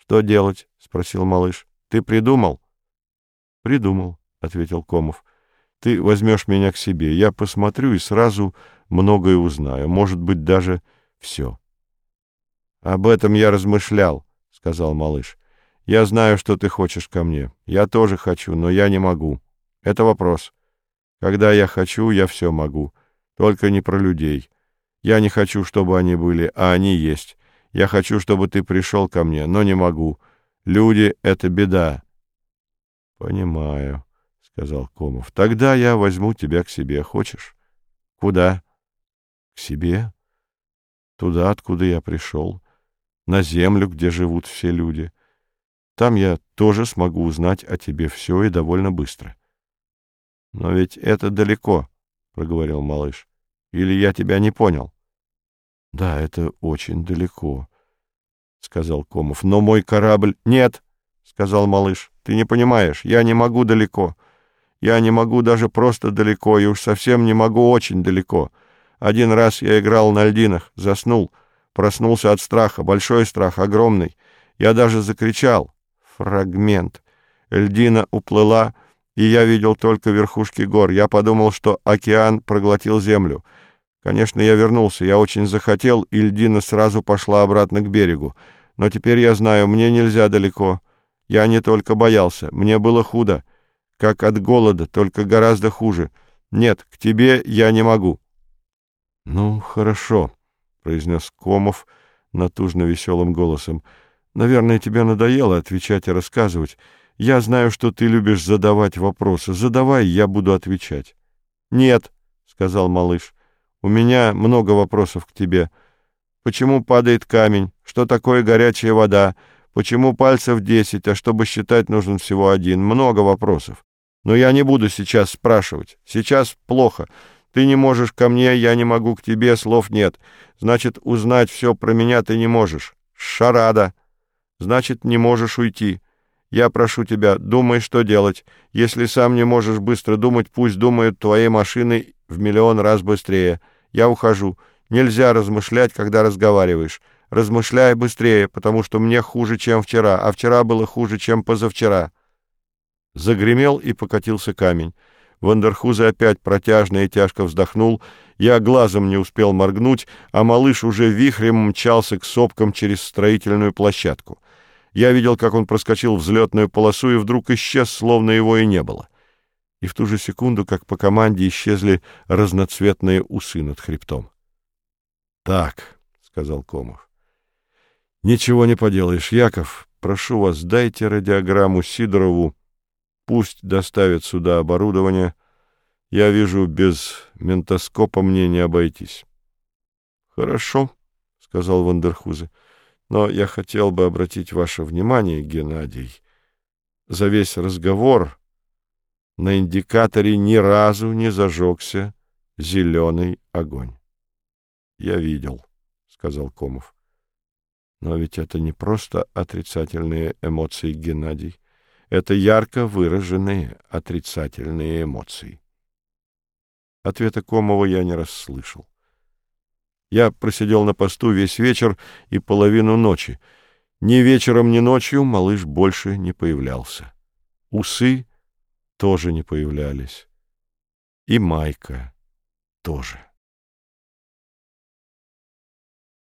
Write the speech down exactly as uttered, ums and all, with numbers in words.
Что делать? — спросил малыш. — Ты придумал? — Придумал, — ответил Комов. — Ты возьмешь меня к себе. Я посмотрю и сразу многое узнаю. Может быть, даже все. — Об этом я размышлял, — сказал малыш. — Я знаю, что ты хочешь ко мне. Я тоже хочу, но я не могу. Это вопрос. Когда я хочу, я все могу. Только не про людей. Я не хочу, чтобы они были, а они есть. Я хочу, чтобы ты пришел ко мне, но не могу. Люди — это беда. — Понимаю, — сказал Комов. — Тогда я возьму тебя к себе. Хочешь? — Куда? — К себе. Туда, откуда я пришел. На землю, где живут все люди. Там я тоже смогу узнать о тебе все и довольно быстро. — Но ведь это далеко, — проговорил малыш. — Или я тебя не понял? — Да, это очень далеко, — сказал Комов. — Но мой корабль... — Нет, — сказал малыш, — ты не понимаешь, я не могу далеко. Я не могу даже просто далеко, и уж совсем не могу очень далеко. Один раз я играл на льдинах, заснул, проснулся от страха, большой страх, огромный. Я даже закричал. Фрагмент. Льдина уплыла, и я видел только верхушки гор. Я подумал, что океан проглотил землю. Конечно, я вернулся, я очень захотел, и льдина сразу пошла обратно к берегу. Но теперь я знаю, мне нельзя далеко. Я не только боялся, мне было худо, как от голода, только гораздо хуже. Нет, к тебе я не могу. — Ну, хорошо, — произнес Комов натужно веселым голосом. — Наверное, тебе надоело отвечать и рассказывать. Я знаю, что ты любишь задавать вопросы. Задавай, я буду отвечать. — Нет, — сказал малыш, — у меня много вопросов к тебе. Почему падает камень? Что такое горячая вода? Почему пальцев десять, а чтобы считать, нужен всего один? Много вопросов. Но я не буду сейчас спрашивать. Сейчас плохо. Ты не можешь ко мне, я не могу к тебе, слов нет. Значит, узнать все про меня ты не можешь. Шарада. Значит, не можешь уйти. Я прошу тебя, думай, что делать. Если сам не можешь быстро думать, пусть думают твоей машины в миллион раз быстрее. Я ухожу. Нельзя размышлять, когда разговариваешь. Размышляй быстрее, потому что мне хуже, чем вчера, а вчера было хуже, чем позавчера. Загремел и покатился камень. Вандерхузе опять протяжно и тяжко вздохнул. Я глазом не успел моргнуть, а малыш уже вихрем мчался к сопкам через строительную площадку. Я видел, как он проскочил взлетную полосу и вдруг исчез, словно его и не было. И в ту же секунду, как по команде, исчезли разноцветные усы над хребтом. — Так, — сказал Комов. — Ничего не поделаешь, Яков. Прошу вас, дайте радиограмму Сидорову. Пусть доставят сюда оборудование. Я вижу, без ментоскопа мне не обойтись. — Хорошо, — сказал Вандерхузе. — Но я хотел бы обратить ваше внимание, Геннадий, за весь разговор на индикаторе ни разу не зажегся зеленый огонь. — Я видел, — сказал Комов. — Но ведь это не просто отрицательные эмоции, Геннадий. Это ярко выраженные отрицательные эмоции. Ответа Комова я не расслышал. Я просидел на посту весь вечер и половину ночи. Ни вечером, ни ночью малыш больше не появлялся. Усы тоже не появлялись. И майка тоже.